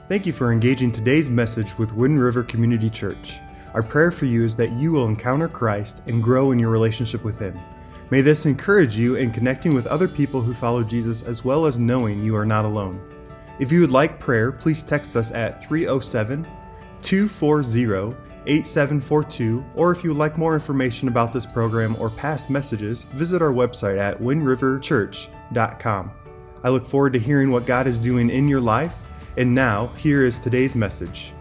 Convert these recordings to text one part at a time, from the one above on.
Thank you for engaging today's message with Wind River Community Church. Our prayer for you is that you will encounter Christ and grow in your relationship with Him. May this encourage you in connecting with other people who follow Jesus, as well as knowing you are not alone. If you would like prayer, please text us at 307-240-8742, or if you would like more information about this program or past messages, visit our website at windriverchurch.com. I look forward to hearing what God is doing in your life. And now, here is today's message.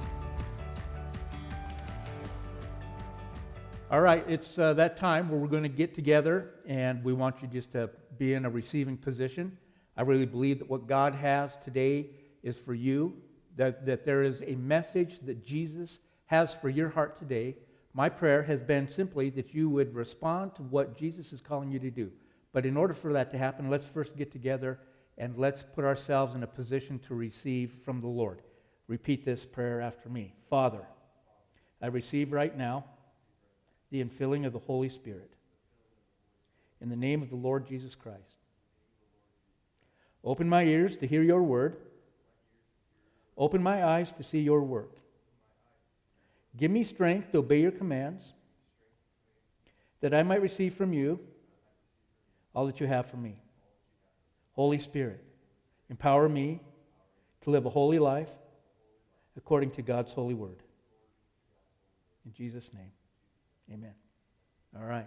All right, it's that time where we're going to get together, and we want you just to be in a receiving position. I really believe that what God has today is for you, that there is a message that Jesus has for your heart today. My prayer has been simply that you would respond to what Jesus is calling you to do. But in order for that to happen, let's first get together and let's put ourselves in a position to receive from the Lord. Repeat this prayer after me. Father, I receive right now the infilling of the Holy Spirit. In the name of the Lord Jesus Christ. Open my ears to hear your word. Open my eyes to see your work. Give me strength to obey your commands, that I might receive from you all that you have for me. Holy Spirit, empower me to live a holy life according to God's holy word. In Jesus' name, amen. All right.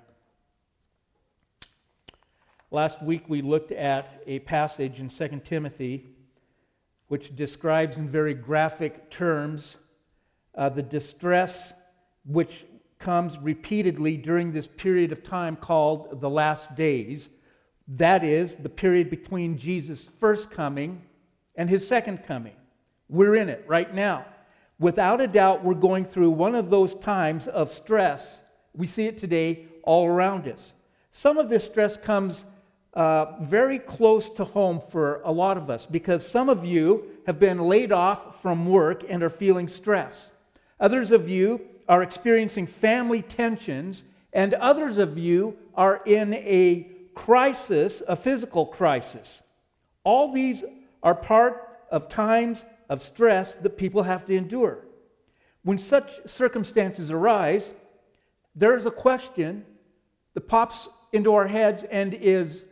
Last week we looked at a passage in 2 Timothy which describes in very graphic terms the distress which comes repeatedly during this period of time called the last days. That is, the period between Jesus' first coming and His second coming. We're in it right now. Without a doubt, we're going through one of those times of stress. We see it today all around us. Some of this stress comes very close to home for a lot of us, because some of you have been laid off from work and are feeling stress. Others of you are experiencing family tensions, and others of you are in a crisis, a physical crisis. All these are part of times of stress that people have to endure. When such circumstances arise, there is a question that pops into our heads and is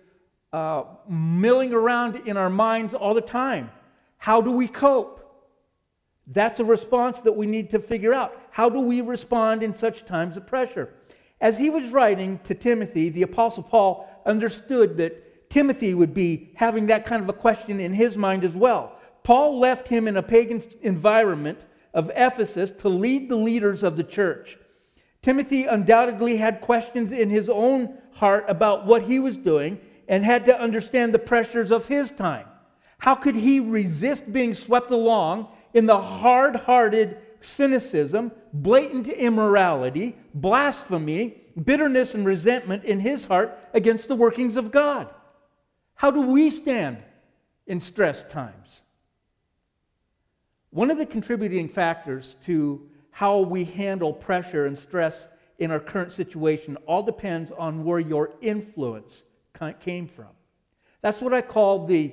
milling around in our minds all the time. How do we cope? That's a response that we need to figure out. How do we respond in such times of pressure? As he was writing to Timothy, the Apostle Paul understood that Timothy would be having that kind of a question in his mind as well. Paul left him in a pagan environment of Ephesus to lead the leaders of the church. Timothy undoubtedly had questions in his own heart about what he was doing and had to understand the pressures of his time. How could he resist being swept along in the hard-hearted cynicism, blatant immorality, blasphemy, bitterness and resentment in his heart against the workings of God? How do we stand in stress times? One of the contributing factors to how we handle pressure and stress in our current situation all depends on where your influence came from. That's what I call the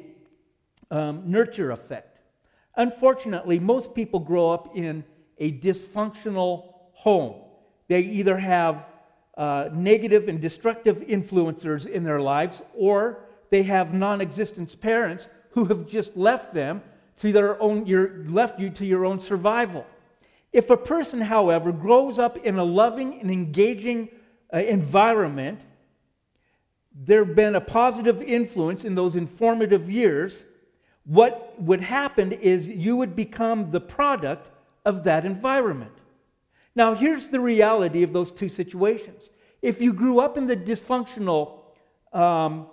nurture effect. Unfortunately, most people grow up in a dysfunctional home. They either have negative and destructive influencers in their lives, or they have non-existent parents who have just left them to their own. Left you to your own survival. If a person, however, grows up in a loving and engaging environment, there have been a positive influence in those informative years. What would happen is you would become the product of that environment. Now, here's the reality of those two situations. If you grew up in the dysfunctional home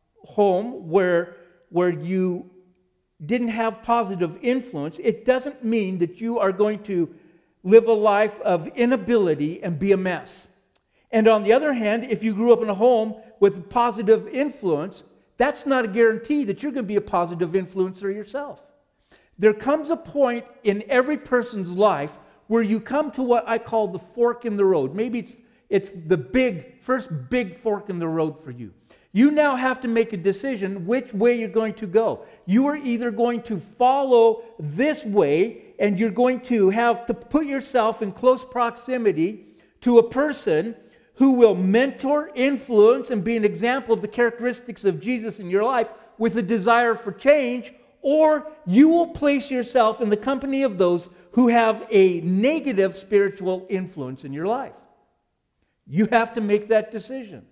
where you didn't have positive influence, it doesn't mean that you are going to live a life of inability and be a mess. And on the other hand, if you grew up in a home with positive influence, that's not a guarantee that you're going to be a positive influencer yourself. There comes a point in every person's life where you come to what I call the fork in the road. Maybe it's the first big fork in the road for you. You now have to make a decision which way you're going to go. You are either going to follow this way, and you're going to have to put yourself in close proximity to a person who will mentor, influence, and be an example of the characteristics of Jesus in your life with a desire for change, or you will place yourself in the company of those who have a negative spiritual influence in your life. You have to make that decision.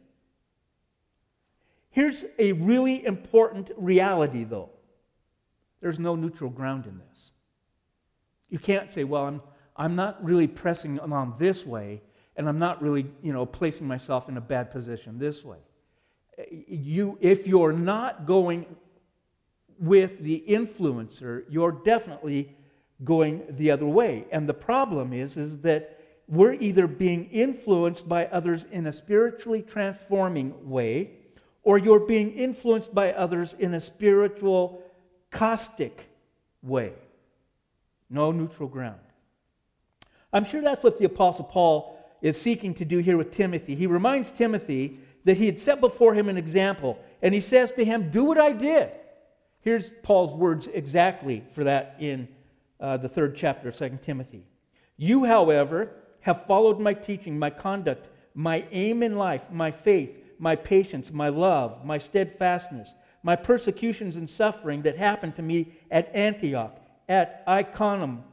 Here's a really important reality, though. There's no neutral ground in this. You can't say, well, I'm not really pressing on this way, and I'm not really, placing myself in a bad position this way. If you're not going with the influencer, you're definitely going the other way. And the problem is that we're either being influenced by others in a spiritually transforming way, or you're being influenced by others in a spiritual, caustic way. No neutral ground. I'm sure that's what the Apostle Paul is seeking to do here with Timothy. He reminds Timothy that he had set before him an example, and he says to him, do what I did. Here's Paul's words exactly for that in the 3rd chapter of 2 Timothy. You, however, have followed my teaching, my conduct, my aim in life, my faith, my patience, my love, my steadfastness, my persecutions and suffering that happened to me at Antioch, at Iconium,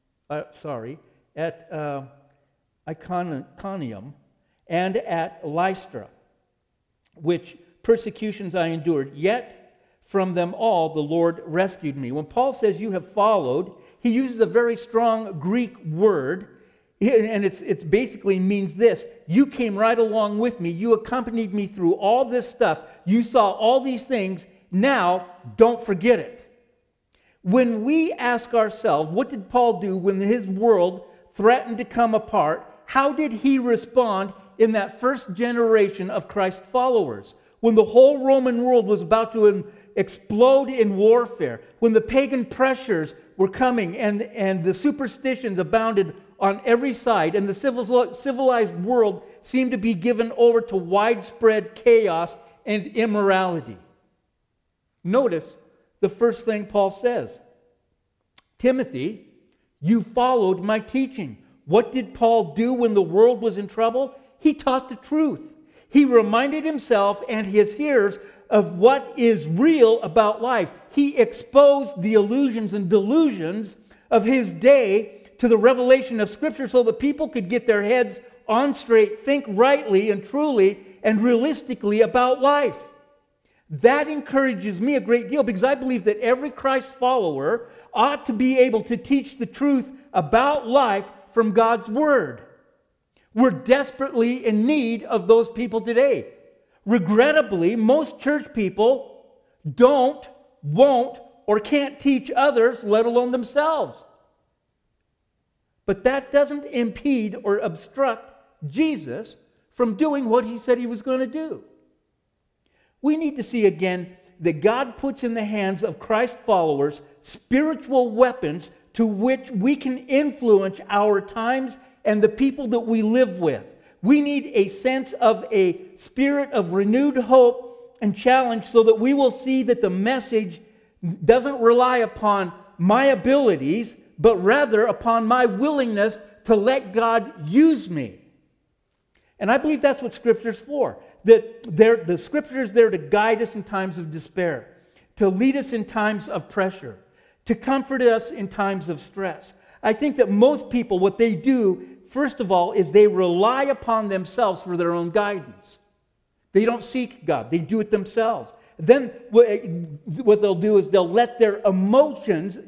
and at Lystra, which persecutions I endured, yet from them all the Lord rescued me. When Paul says you have followed, he uses a very strong Greek word, and it's basically means this: you came right along with me, you accompanied me through all this stuff, you saw all these things, now don't forget it. When we ask ourselves, what did Paul do when his world threatened to come apart? How did he respond in that first generation of Christ followers? When the whole Roman world was about to explode in warfare, when the pagan pressures were coming and the superstitions abounded on every side, and the civilized world seemed to be given over to widespread chaos and immorality. Notice the first thing Paul says. Timothy, you followed my teaching. What did Paul do when the world was in trouble? He taught the truth. He reminded himself and his hearers of what is real about life. He exposed the illusions and delusions of his day to the revelation of Scripture so that people could get their heads on straight, think rightly and truly and realistically about life. That encourages me a great deal, because I believe that every Christ follower ought to be able to teach the truth about life from God's Word. We're desperately in need of those people today. Regrettably, most church people don't, won't, or can't teach others, let alone themselves. But that doesn't impede or obstruct Jesus from doing what he said he was going to do. We need to see again that God puts in the hands of Christ followers spiritual weapons to which we can influence our times and the people that we live with. We need a sense of a spirit of renewed hope and challenge so that we will see that the message doesn't rely upon my abilities, but rather upon my willingness to let God use me. And I believe that's what Scripture's for. That the Scripture is there to guide us in times of despair, to lead us in times of pressure, to comfort us in times of stress. I think that most people, what they do, first of all, is they rely upon themselves for their own guidance. They don't seek God. They do it themselves. Then what they'll do is they'll let their emotions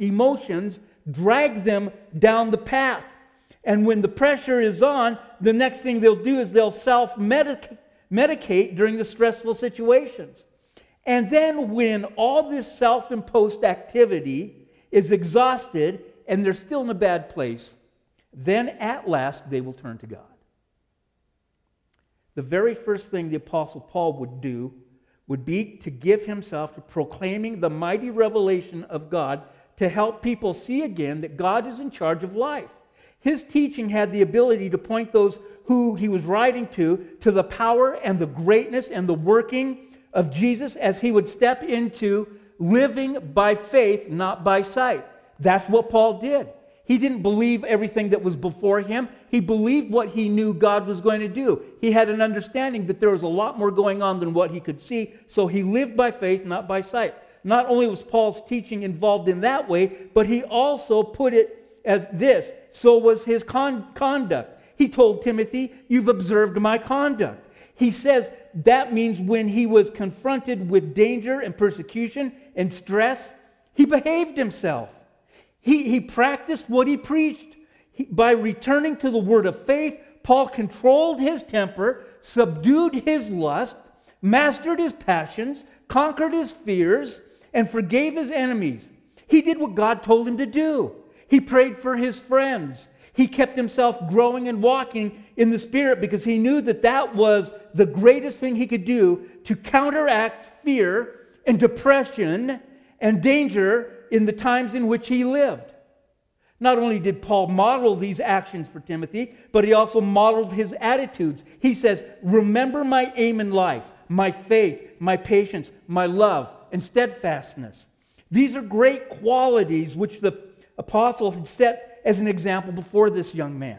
drag them down the path. And when the pressure is on, the next thing they'll do is they'll self-medicate during the stressful situations. And then when all this self-imposed activity is exhausted and they're still in a bad place, then at last they will turn to God. The very first thing the Apostle Paul would do would be to give himself to proclaiming the mighty revelation of God to help people see again that God is in charge of life. His teaching had the ability to point those who he was writing to the power and the greatness and the working of Jesus as he would step into living by faith, not by sight. That's what Paul did. He didn't believe everything that was before him. He believed what he knew God was going to do. He had an understanding that there was a lot more going on than what he could see, so he lived by faith, not by sight. Not only was Paul's teaching involved in that way, but he also put it as this. So was his conduct. He told Timothy, "You've observed my conduct." He says that means when he was confronted with danger and persecution and stress, he behaved himself. He practiced what he preached. By returning to the word of faith, Paul controlled his temper, subdued his lust, mastered his passions, conquered his fears, and forgave his enemies. He did what God told him to do. He prayed for his friends. He kept himself growing and walking in the Spirit because he knew that that was the greatest thing he could do to counteract fear and depression and danger in the times in which he lived. Not only did Paul model these actions for Timothy, but he also modeled his attitudes. He says, "Remember my aim in life, my faith, my patience, my love, and steadfastness." These are great qualities which the apostle had set as an example before this young man.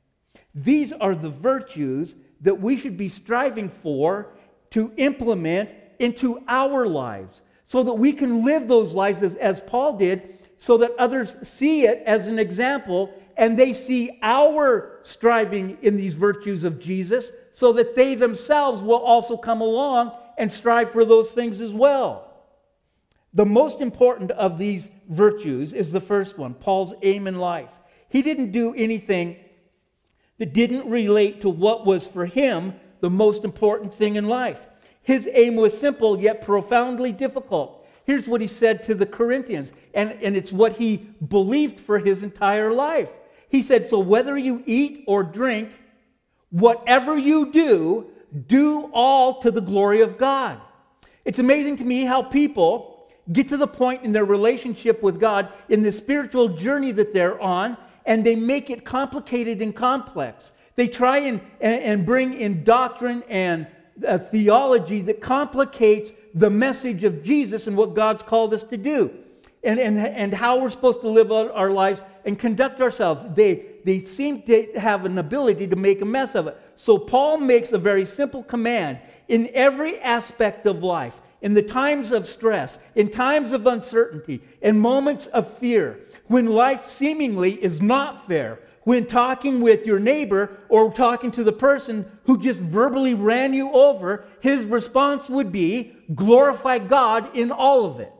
These are the virtues that we should be striving for to implement into our lives, so that we can live those lives as Paul did, so that others see it as an example and they see our striving in these virtues of Jesus, so that they themselves will also come along and strive for those things as well. The most important of these virtues is the first one, Paul's aim in life. He didn't do anything that didn't relate to what was for him the most important thing in life. His aim was simple yet profoundly difficult. Here's what he said to the Corinthians, and it's what he believed for his entire life. He said, "So whether you eat or drink, whatever you do, do all to the glory of God." It's amazing to me how people get to the point in their relationship with God, in the spiritual journey that they're on, and they make it complicated and complex. They try and bring in doctrine and a theology that complicates the message of Jesus and what God's called us to do, and how we're supposed to live our lives and conduct ourselves. They seem to have an ability to make a mess of it. So Paul makes a very simple command in every aspect of life, in the times of stress, in times of uncertainty, in moments of fear, when life seemingly is not fair, when talking with your neighbor or talking to the person who just verbally ran you over, his response would be, glorify God in all of it.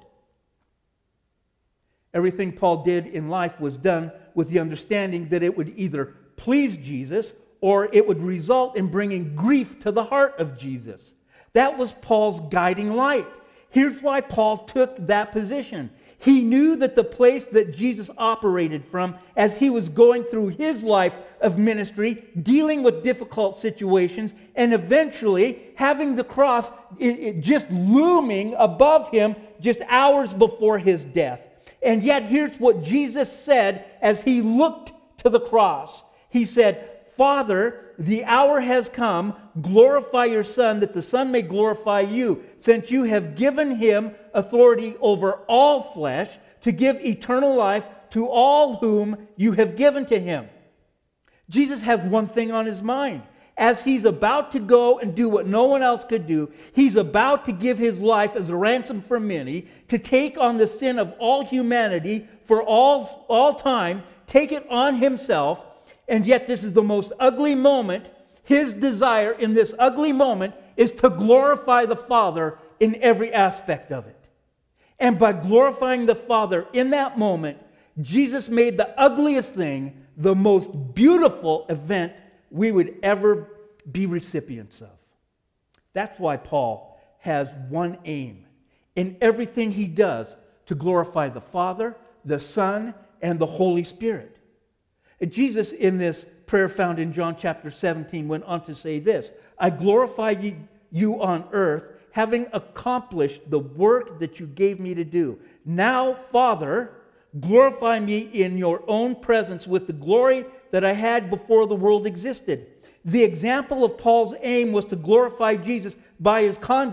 Everything Paul did in life was done with the understanding that it would either please Jesus or it would result in bringing grief to the heart of Jesus. That was Paul's guiding light. Here's why Paul took that position. He knew that the place that Jesus operated from as he was going through his life of ministry, dealing with difficult situations, and eventually having the cross it just looming above him just hours before his death. And yet here's what Jesus said as he looked to the cross. He said, "Father, the hour has come. Glorify your Son, that the Son may glorify you, since you have given him authority over all flesh to give eternal life to all whom you have given to him." Jesus has one thing on his mind. As he's about to go and do what no one else could do, he's about to give his life as a ransom for many, to take on the sin of all humanity for all time, take it on himself. And yet this is the most ugly moment. His desire in this ugly moment is to glorify the Father in every aspect of it. And by glorifying the Father in that moment, Jesus made the ugliest thing the most beautiful event we would ever be recipients of. That's why Paul has one aim in everything he does, to glorify the Father, the Son, and the Holy Spirit. Jesus, in this prayer found in John chapter 17, went on to say this, "I glorify you on earth, having accomplished the work that you gave me to do. Now, Father, glorify me in your own presence with the glory that I had before the world existed." The example of Paul's aim was to glorify Jesus by his conduct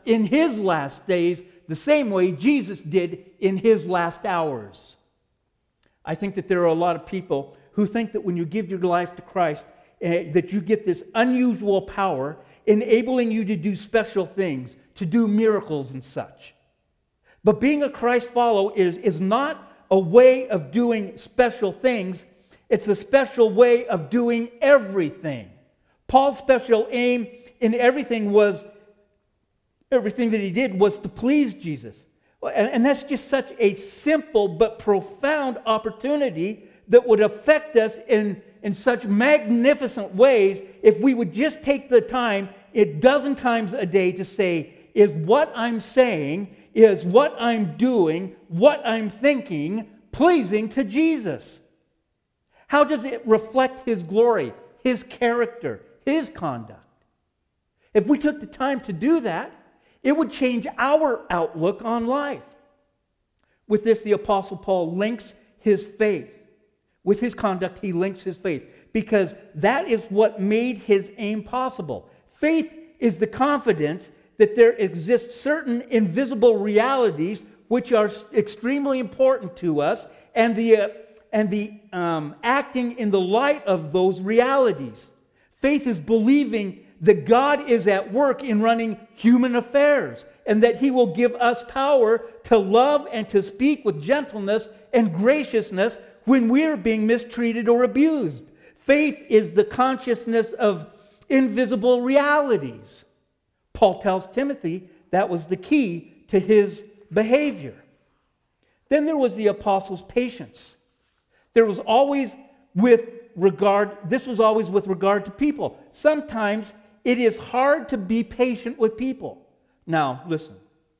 in his last days the same way Jesus did in his last hours. I think that there are a lot of people who think that when you give your life to Christ, that you get this unusual power enabling you to do special things, to do miracles and such. But being a Christ follower is not a way of doing special things. It's a special way of doing everything. Paul's special aim in everything that he did was to please Jesus. And that's just such a simple but profound opportunity that would affect us in such magnificent ways if we would just take the time a dozen times a day to say, is what I'm saying, is what I'm doing, what I'm thinking, pleasing to Jesus? How does it reflect His glory, His character, His conduct? If we took the time to do that, it would change our outlook on life. With this, the Apostle Paul links his faith. With his conduct, he links his faith, because that is what made his aim possible. Faith is the confidence that there exist certain invisible realities which are extremely important to us, and the acting in the light of those realities. Faith is believing that God is at work in running human affairs, and that He will give us power to love and to speak with gentleness and graciousness when we are being mistreated or abused. Faith is the consciousness of invisible realities. Paul tells Timothy that was the key to his behavior. Then there was the apostle's patience. This was always with regard to people. Sometimes it is hard to be patient with people. Now, listen.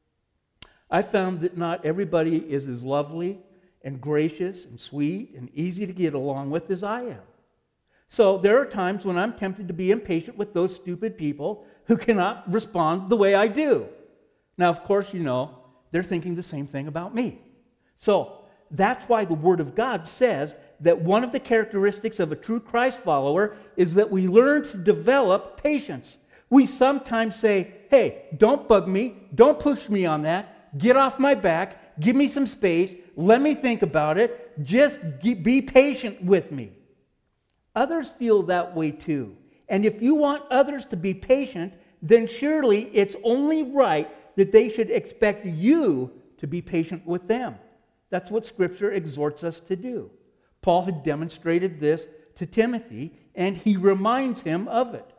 I found that not everybody is as lovely and gracious and sweet and easy to get along with as I am. So there are times when I'm tempted to be impatient with those stupid people who cannot respond the way I do. Now, of course, they're thinking the same thing about me. So that's why the Word of God says that one of the characteristics of a true Christ follower is that we learn to develop patience. We sometimes say, hey, don't bug me, don't push me on that, get off my back, give me some space, let me think about it, just be patient with me. Others feel that way too. And if you want others to be patient, then surely it's only right that they should expect you to be patient with them. That's what Scripture exhorts us to do. Paul had demonstrated this to Timothy, and he reminds him of it.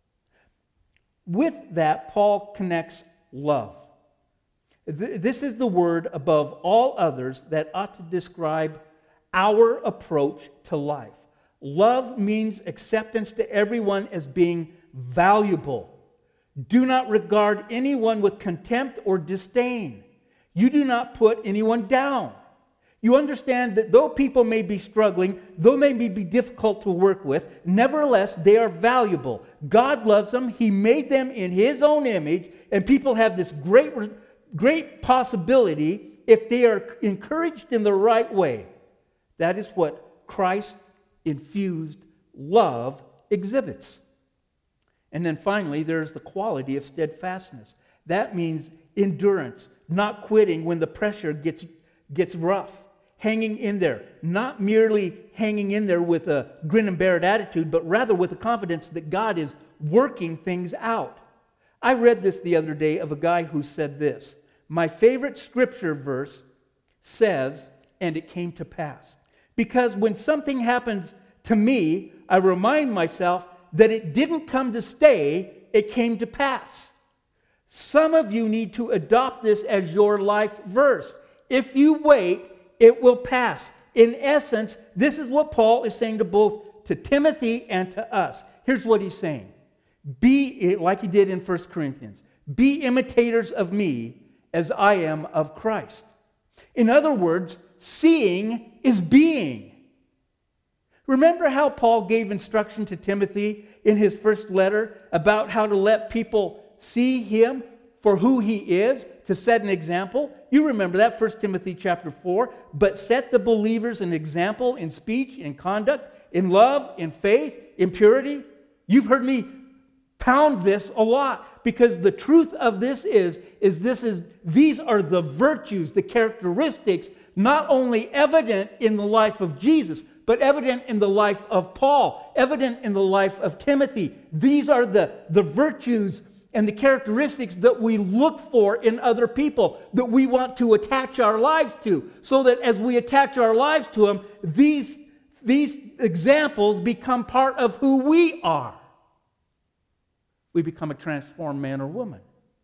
With that, Paul connects love. This is the word above all others that ought to describe our approach to life. Love means acceptance to everyone as being valuable. Do not regard anyone with contempt or disdain. You do not put anyone down. You understand that though people may be struggling, though they may be difficult to work with, nevertheless, they are valuable. God loves them. He made them in His own image, and people have this great possibility if they are encouraged in the right way. That is what Christ-infused love exhibits. And then finally, there's the quality of steadfastness. That means endurance, not quitting when the pressure gets rough. Hanging in there, not merely hanging in there with a grin and bear it attitude, but rather with the confidence that God is working things out. I read this the other day of a guy who said this: my favorite scripture verse says, and it came to pass. Because when something happens to me, I remind myself that it didn't come to stay, it came to pass. Some of you need to adopt this as your life verse. If you wait, it will pass. In essence, this is what Paul is saying to Timothy and to us. Here's what he's saying. Be, like he did in 1 Corinthians, be imitators of me as I am of Christ. In other words, seeing is being. Remember how Paul gave instruction to Timothy in his first letter about how to let people see him for who he is, to set an example? You remember that, 1 Timothy chapter 4. But set the believers an example in speech, in conduct, in love, in faith, in purity. You've heard me pound this a lot, because the truth of this is these are the virtues, the characteristics, not only evident in the life of Jesus, but evident in the life of Paul, evident in the life of Timothy. These are the virtues and the characteristics that we look for in other people, that we want to attach our lives to, so that as we attach our lives to them, these examples become part of who we are. We become a transformed man or woman.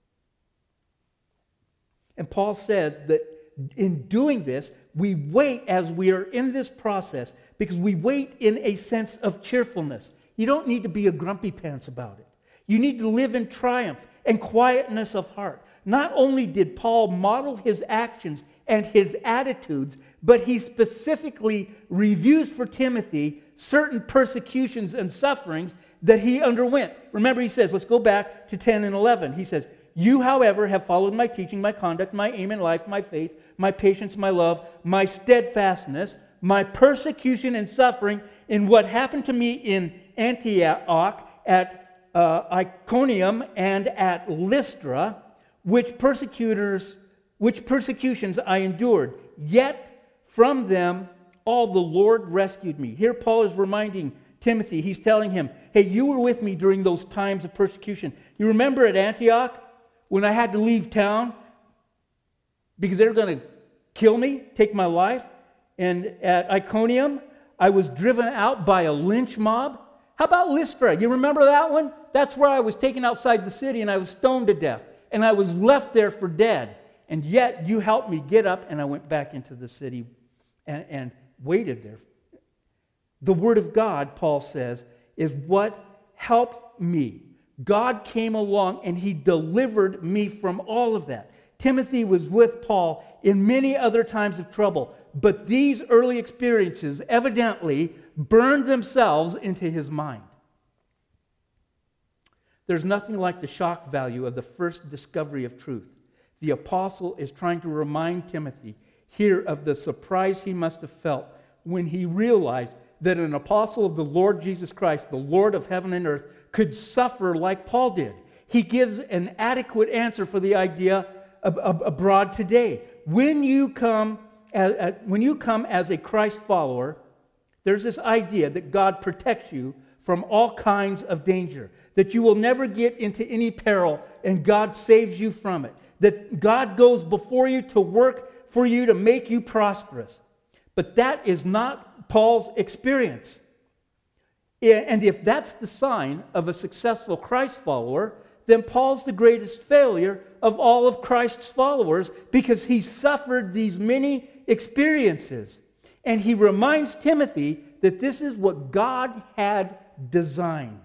And Paul says that in doing this, we wait as we are in this process, because we wait in a sense of cheerfulness. You don't need to be a grumpy pants about it. You need to live in triumph and quietness of heart. Not only did Paul model his actions and his attitudes, but he specifically reviews for Timothy certain persecutions and sufferings that he underwent. Remember, he says, let's go back to 10 and 11. He says, "You, however, have followed my teaching, my conduct, my aim in life, my faith, my patience, my love, my steadfastness, my persecution and suffering in what happened to me in Antioch, at Iconium, and at Lystra, which persecutions I endured. Yet from them all the Lord rescued me." Here Paul is reminding Timothy, he's telling him, hey, you were with me during those times of persecution. You remember at Antioch when I had to leave town because they were going to kill me, take my life? And at Iconium, I was driven out by a lynch mob. How about Lystra? You remember that one? That's where I was taken outside the city and I was stoned to death. And I was left there for dead. And yet you helped me get up, and I went back into the city and waited there. The Word of God, Paul says, is what helped me. God came along and He delivered me from all of that. Timothy was with Paul in many other times of trouble, but these early experiences evidently burned themselves into his mind. There's nothing like the shock value of the first discovery of truth. The apostle is trying to remind Timothy here of the surprise he must have felt when he realized that an apostle of the Lord Jesus Christ, the Lord of heaven and earth, could suffer like Paul did. He gives an adequate answer for the idea abroad today. When you come as a Christ follower, there's this idea that God protects you from all kinds of danger, that you will never get into any peril and God saves you from it, that God goes before you to work for you to make you prosperous. But that is not Paul's experience. And if that's the sign of a successful Christ follower, then Paul's the greatest failure of all of Christ's followers, because he suffered these many experiences. And he reminds Timothy that this is what God had designed.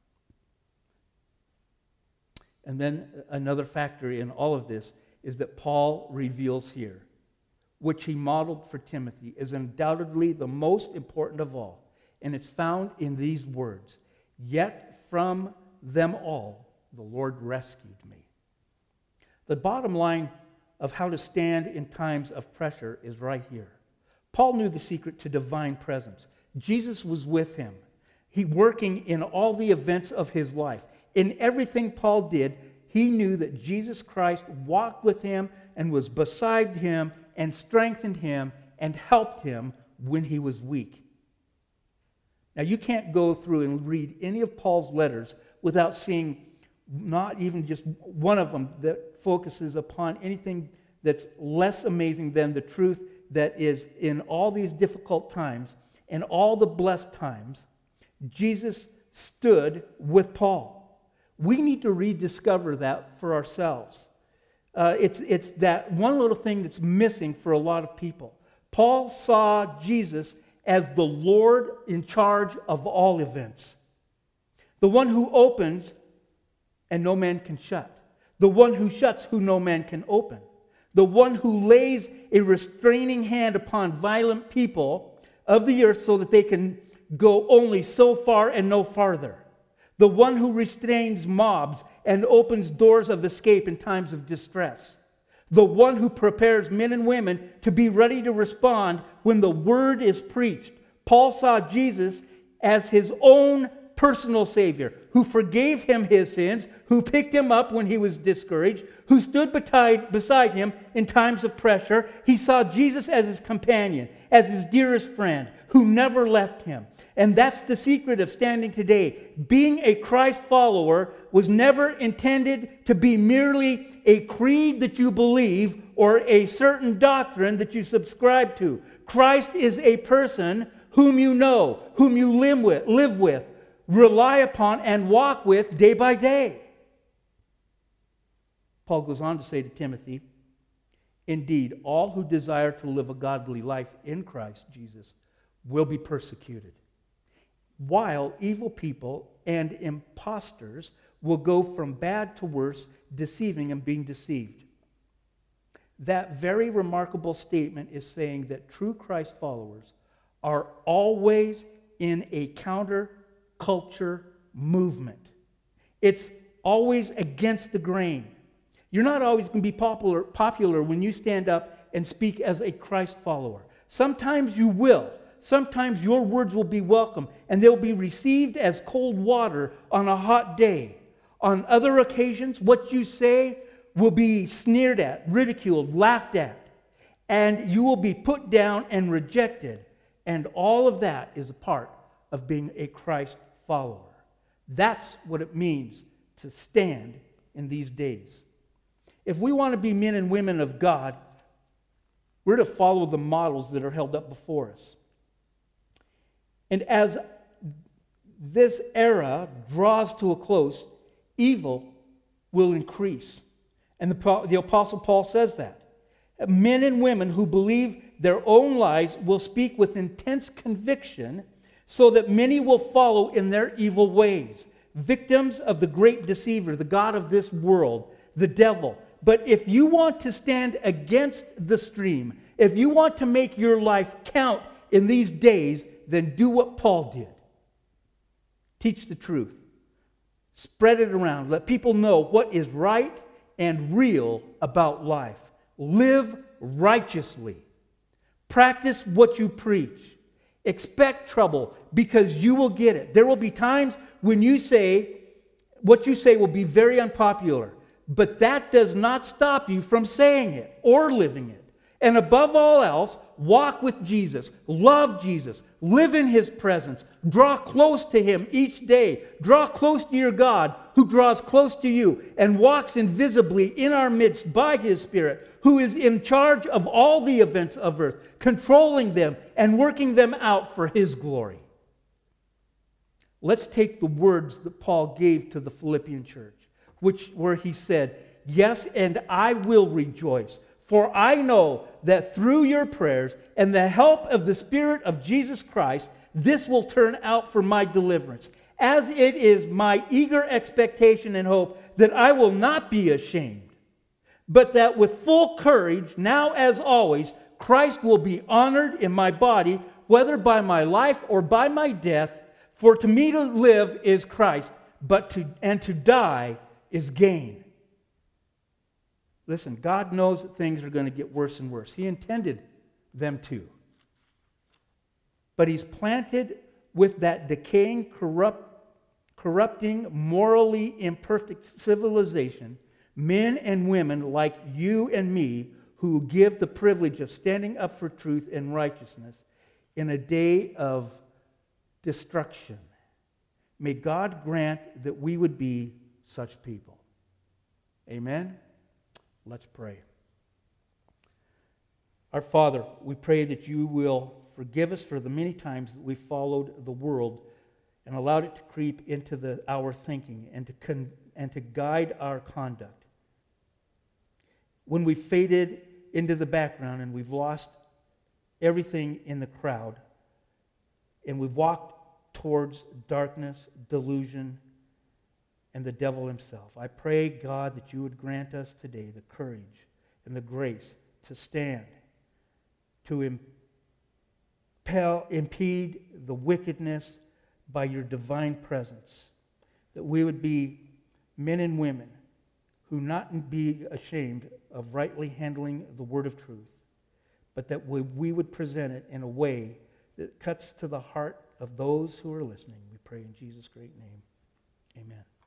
And then another factor in all of this is that Paul reveals here, which he modeled for Timothy, is undoubtedly the most important of all. And it's found in these words, "Yet from them all the Lord rescued me." The bottom line of how to stand in times of pressure is right here. Paul knew the secret to divine presence. Jesus was with him. He working in all the events of his life. In everything Paul did, he knew that Jesus Christ walked with him and was beside him and strengthened him and helped him when he was weak. Now, you can't go through and read any of Paul's letters without seeing not even just one of them that focuses upon anything that's less amazing than the truth that is in all these difficult times and all the blessed times, Jesus stood with Paul. We need to rediscover that for ourselves. It's that one little thing that's missing for a lot of people. Paul saw Jesus as the Lord in charge of all events. The one who opens and no man can shut. The one who shuts who no man can open. The one who lays a restraining hand upon violent people of the earth so that they can go only so far and no farther. The one who restrains mobs and opens doors of escape in times of distress. The one who prepares men and women to be ready to respond when the word is preached. Paul saw Jesus as his own personal Savior, who forgave him his sins, who picked him up when he was discouraged, who stood beside him in times of pressure. He saw Jesus as his companion, as his dearest friend, who never left him. And that's the secret of standing today. Being a Christ follower was never intended to be merely a creed that you believe or a certain doctrine that you subscribe to. Christ is a person whom you know, whom you live with, rely upon, and walk with day by day. Paul goes on to say to Timothy, indeed, all who desire to live a godly life in Christ Jesus will be persecuted, while evil people and impostors will go from bad to worse, deceiving and being deceived. That very remarkable statement is saying that true Christ followers are always in a counter-culture movement. It's always against the grain. You're not always going to be popular when you stand up and speak as a Christ follower. Sometimes you will. Sometimes your words will be welcome, and they'll be received as cold water on a hot day. On other occasions, what you say will be sneered at, ridiculed, laughed at, and you will be put down and rejected. And all of that is a part of being a Christ follower. That's what it means to stand in these days. If we want to be men and women of God, we're to follow the models that are held up before us. And as this era draws to a close, evil will increase. And the Apostle Paul says that. Men and women who believe their own lies will speak with intense conviction so that many will follow in their evil ways. Victims of the great deceiver, the god of this world, the devil. But if you want to stand against the stream, if you want to make your life count in these days, then do what Paul did. Teach the truth. Spread it around. Let people know what is right and real about life. Live righteously. Practice what you preach. Expect trouble because you will get it. There will be times when what you say will be very unpopular, but that does not stop you from saying it or living it. And above all else, walk with Jesus, love Jesus, live in His presence, draw close to Him each day, draw close to your God who draws close to you and walks invisibly in our midst by His Spirit, who is in charge of all the events of earth, controlling them and working them out for His glory. Let's take the words that Paul gave to the Philippian church, where he said, "Yes, and I will rejoice. For I know that through your prayers and the help of the Spirit of Jesus Christ, this will turn out for my deliverance, as it is my eager expectation and hope that I will not be ashamed, but that with full courage, now as always, Christ will be honored in my body, whether by my life or by my death. For to me to live is Christ, and to die is gain." Listen, God knows that things are going to get worse and worse. He intended them to. But He's planted with that decaying, corrupting, morally imperfect civilization men and women like you and me who give the privilege of standing up for truth and righteousness in a day of destruction. May God grant that we would be such people. Amen? Let's pray. Our Father, we pray that you will forgive us for the many times that we followed the world and allowed it to creep into our thinking and to guide our conduct. When we faded into the background and we've lost everything in the crowd and we've walked towards darkness, delusion, and the devil himself. I pray, God, that you would grant us today the courage and the grace to stand, to impede the wickedness by your divine presence, that we would be men and women who not be ashamed of rightly handling the word of truth, but that we would present it in a way that cuts to the heart of those who are listening. We pray in Jesus' great name. Amen.